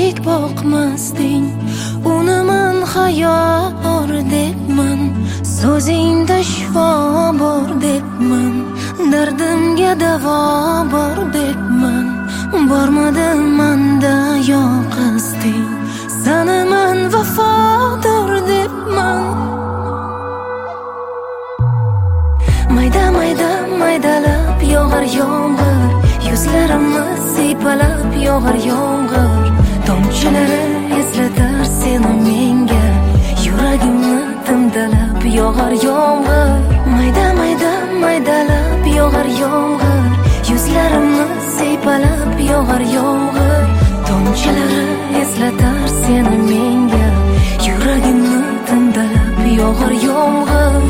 ko'zdek boqmasding, uni men xayol debman, so'zingda shifo bor debman, dardimga davo bor debman. Bormidi manda yoqasding, seni men vafodor debman. Mayda mayda maydalab yog'ar yomg'ir, yuzlarimni siypalab yog'ar yomg'ir, tomchilari eslatar seni menga, yuragimni timdalab yog'ar yomg'ir. Mayda mayda maydalab yog'ar yomg'ir, yuzlarimni siypalab yog'ar yomg'ir, tomchilari eslatar seni menga, yuragimni timdalab yog'ar yomg'ir.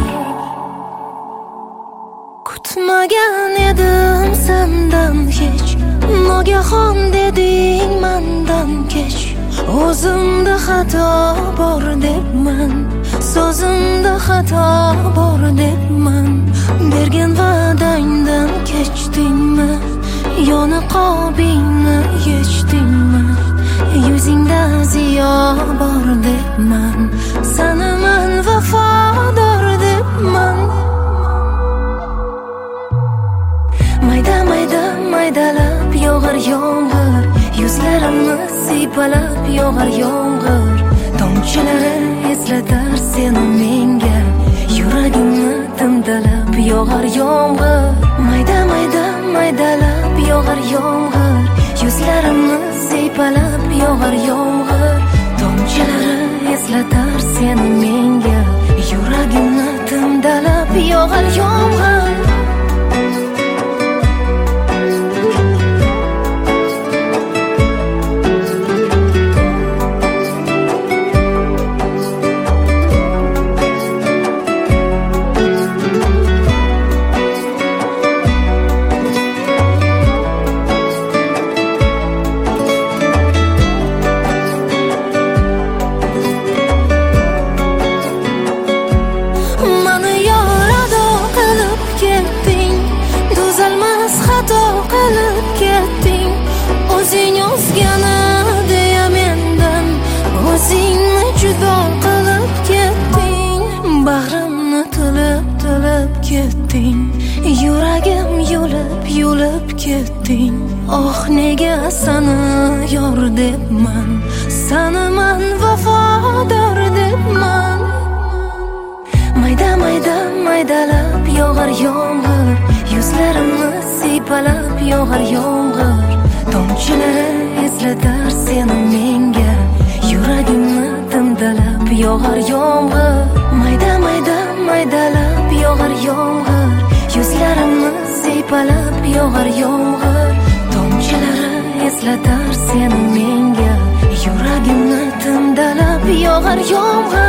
Kutmagan edim sendan hech, nogahon deding mendan kech. O'zimda xato bor debman, so'zimda xato bor debman. Bergan va'dangdan kechdingmi, yoniqobingni yechdingmi? Yuzingda ziyo bor debman, seni men vafodor debman. Mayda mayda maydalab yog'ar yomg'ir, yuzlarimni siypalab yog'ar yomg'ir, tomchilari eslatar seni menga, yuragimni timdalab yog'ar yomg'ir. Mayda mayda maydalab yog'ar yomg'ir, yuzlarimni siypalab yog'ar yomg'ir, tomchilari eslatar seni menga, yuragimni timdalab yog'ar yomg'ir. O'zing o'zgani deya mendan, o'zingni judo qilib ketding. Bag'rimni tilib ketding, yuragim yulib ketding. Oh nega seni yor debman, seni men vafodor debman. Mayda mayda maydalab yog'ar yomg'ir, yuzlarimni siypalab yog'ar yomg'ir, tomchilari eslatar seni menga, yuragimni timdalab yog'ar yomg'ir. Mayda mayda maydalab yog'ar yomg'ir, yuzlarimni siypalab yog'ar yomg'ir, tomchilari eslatar seni menga, yuragimni timdalab yog'ar yomg'ir.